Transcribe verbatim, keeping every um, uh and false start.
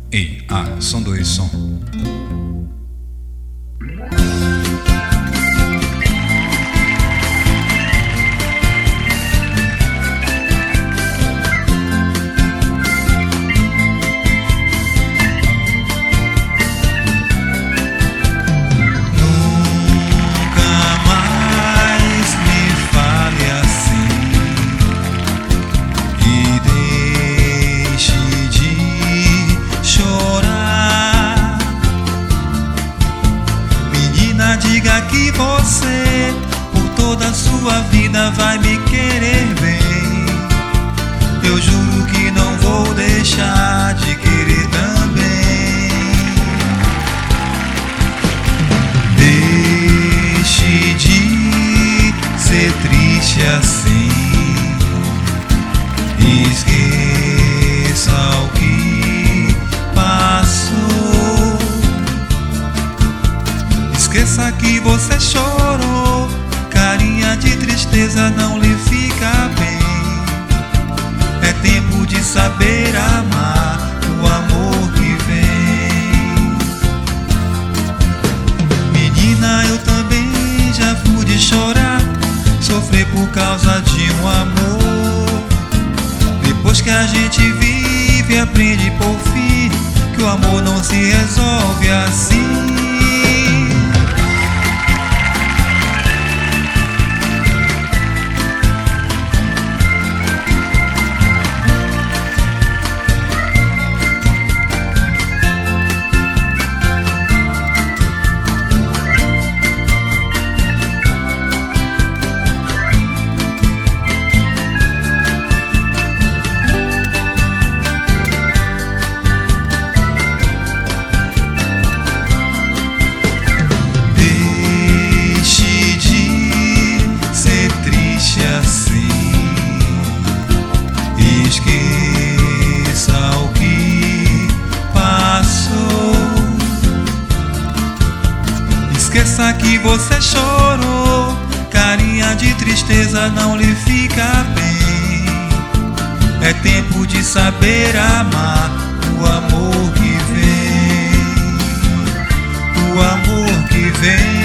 Ei, ah, som dois, som. Diga que você, por toda a sua vida, vai me querer bem. Eu juro que não vou deixar de querer também. Deixe de ser triste assim. Esqueça o que passou. Esqueça que você chorou. Carinha de tristeza não lhe fica bem. É tempo de saber amar o amor que vem. Menina, eu também já pude chorar, sofrer por causa de um amor. Depois que a gente vive, aprende por fim que o amor não se resolve assim. Esqueça o que passou. Esqueça que você chorou. Carinha de tristeza não lhe fica bem. É tempo de saber amar o amor que vem. O amor que vem.